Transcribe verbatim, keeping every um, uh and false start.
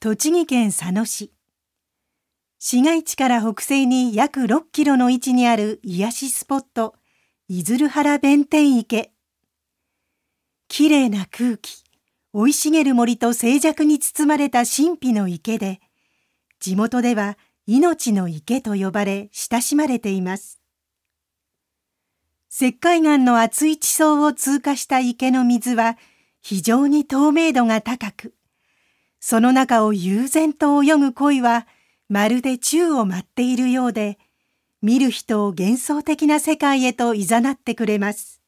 栃木県佐野市。市街地から北西に約ろっキロの位置にある癒しスポット、出流原弁天池。きれいな空気、生い茂る森と静寂に包まれた神秘の池で、地元では命の池と呼ばれ親しまれています。石灰岩の厚い地層を通過した池の水は非常に透明度が高く、その中を悠然と泳ぐ鯉はまるで宙を舞っているようで、見る人を幻想的な世界へと誘ってくれます。